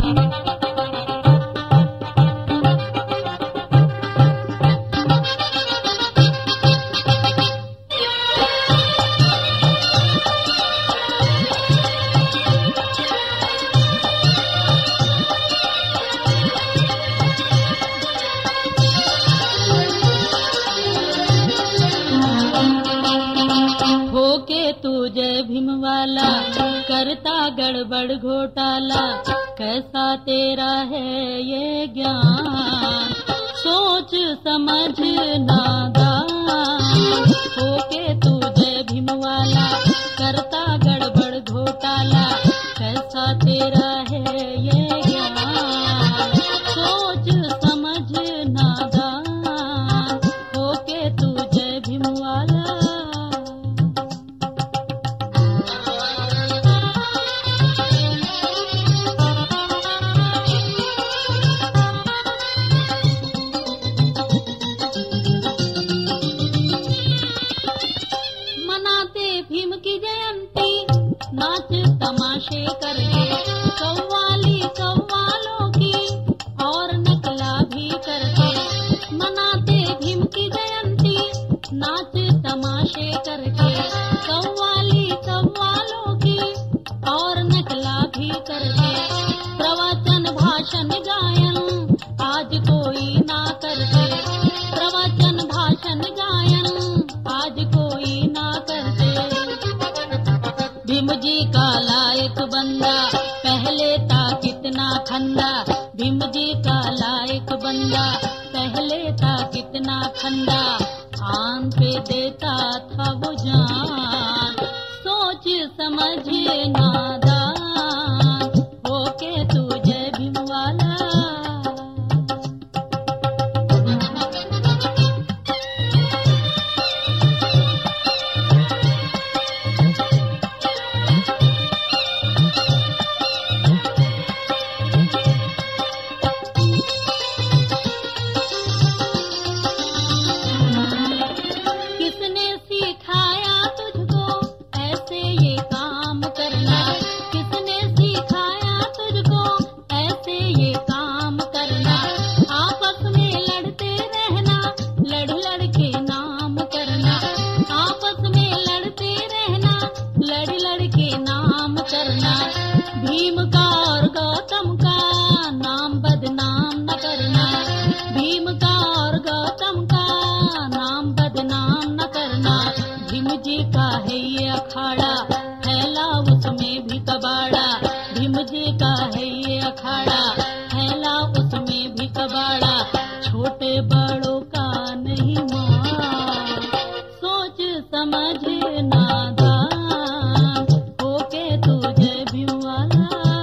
जय भीम वाला करता गड़बड़ घोटाला, कैसा तेरा है ये ज्ञान, सोच समझ नादान। होके तू जय भीम वाला करता गड़बड़ घोटाला, कैसा तेरा है ये ज्ञान, सोच समझ नादान। होके तू जय भीम वाला। भीम की जयंती नाच तमाशे करके, कव्वाली कव्वालों की और नकला भी करके। मनाते भीम की जयंती नाच तमाशे करके, कव्वाली कव्वालों की और नकला भी करके। प्रवचन भाषण गायन आज कोई ना करते, प्रवचन भाषण गायन आज कोई ना करते। भीम जी का लायक बंदा पहले था कितना खंदा, भीम जी का लायक बंदा पहले था कितना खंदा। आन पे देता था वो जान, सोच समझ नादान। होके तू जय भीम वाला। किसने सिखाया तुझको ऐसे ये काम करना, किसने सिखाया तुझको ऐसे ये काम करना। आपस में लड़ते रहना, लड़ लड़ के नाम करना। आपस में लड़ते रहना, लड़ लड़ के नाम करना। भीम का और गौतम का नाम बदनाम न करना, भीम का और गौतम का नाम बदनाम न करना। भीम जी का है ये अखाड़ा, फैला उसमें भी कबाड़ा। भीम जी का है ये अखाड़ा, फैला उसमें भी कबाड़ा। छोटे बड़ों का नहीं मान, सोच समझ नादान। होके तू जय भीम वाला।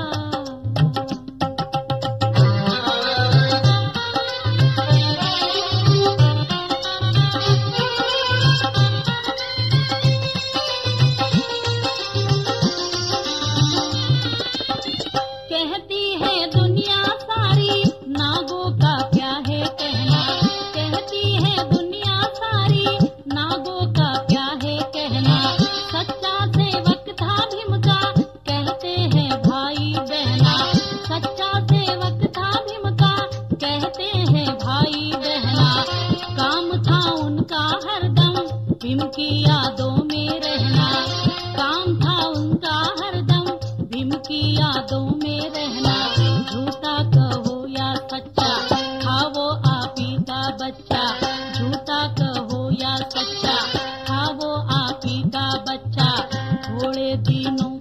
कहती है दुनिया सारी नागों का क्या है कहना, कहती है दुनिया सारी नागों का क्या है कहना। सच्चा सेवक था भीम का कहते हैं भाई बहना, सच्चा सेवक था भीम का कहते हैं भाई बहना। काम था उनका हरदम भीम की यादों में रहना, काम था उनका हरदम भीम की यादों में रहना। झूठा कहो या सच्चा खाओ आप ही का बच्चा, झूठा कहो या सच्चा खाओ आप ही का बच्चा। थोड़े दिनों